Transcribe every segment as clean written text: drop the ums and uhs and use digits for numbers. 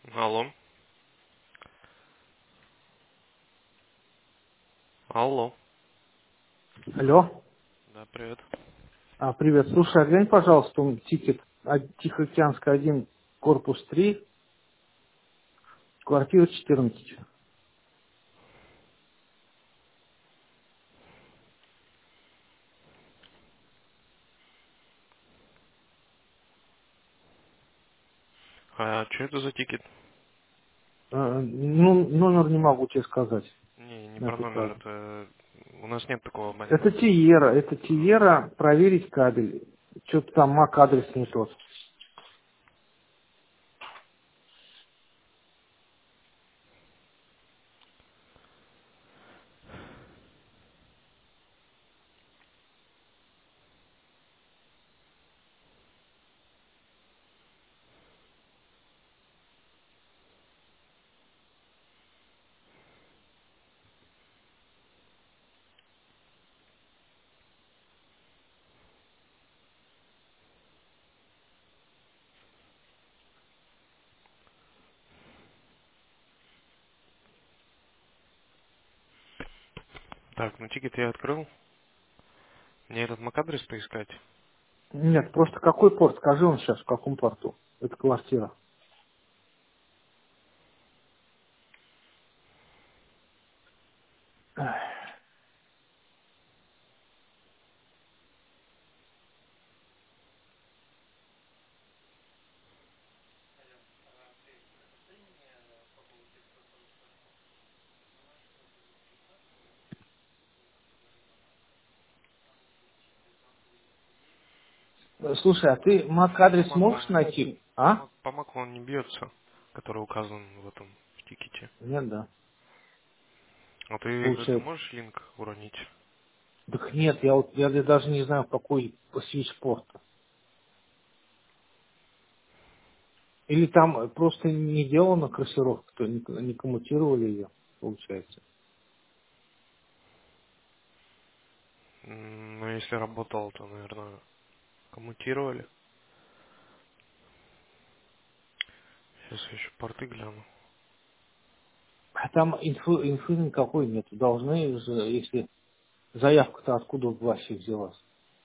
Алло. Алло. Алло. Да, привет. Привет. Слушай, глянь, пожалуйста, тикет Тихоокеанская 1, корпус 3, квартира 14. А что это за тикет? Ну, номер не могу тебе сказать Не на про эту номер, карту. это... У нас нет такого Это абонента. Тиера, проверить кабель. Что-то там MAC адрес не тот. Так, ну тикет я открыл. Мне этот MAC-адрес поискать. Нет, просто какой порт? Скажи он сейчас, в каком порту. Это квартира. Слушай, а ты MAC По адрес маку можешь он... найти? По маку он не бьется, который указан в этом в тикете. Нет, да. А ты это Получается. можешь линк уронить? Так нет, я даже не знаю, какой свич порт. Или там просто не делана красировка, то не коммутировали ее, получается. Ну, если работал, то, наверное, коммутировали. Сейчас я еще порты гляну. А там инфы никакой нет. Должны же, если заявка-то откуда вообще взялась.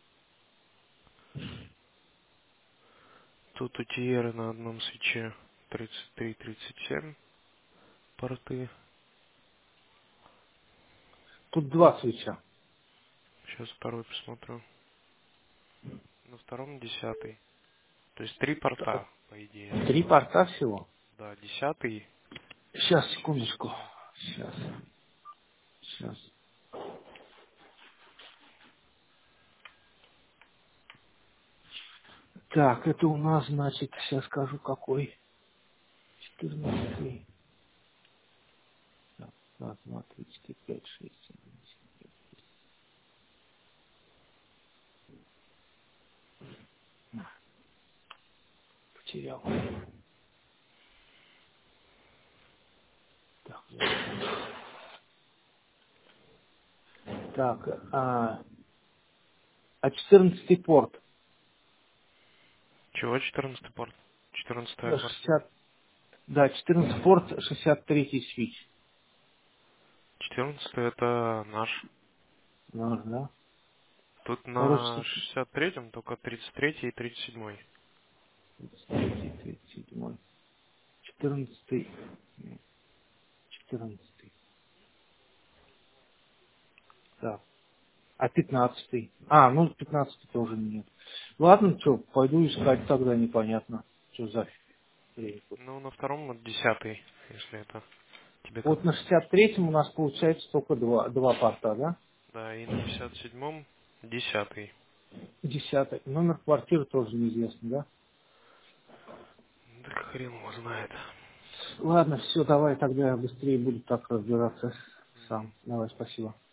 Тут у Тиеры на одном свече 33-37 порты. Тут два свеча. Сейчас второй посмотрю. На втором 10. То есть три порта, по идее. Три порта всего. Да, 10 Сейчас, и секундочку. 67. Сейчас. Так, это у нас, значит, сейчас скажу какой. 14. Так, раз, два, три, четыре, пять, шесть, семь. Потерял. Так, так, а 14 порт. Чего 14 порт? 14 квартира. 60, да, 14 порт, 63 свич. 14 это наш. Ну, да. Тут Короче, на 63-м только 33 и 37. 33, 37, 14, 14. Так. А 15? Ну 15 тоже нет. Ладно, что, пойду искать тогда, непонятно, что за хрень тут. Ну, на втором вот 10, если это тебе Вот на как-то. 63-м у нас получается только два порта, да? Да, и на 57-м 10. 10. Номер квартиры тоже неизвестно, да? Да хрен его знает. Ладно, все, давай тогда я быстрее буду так разбираться Мгм. сам. Давай, спасибо.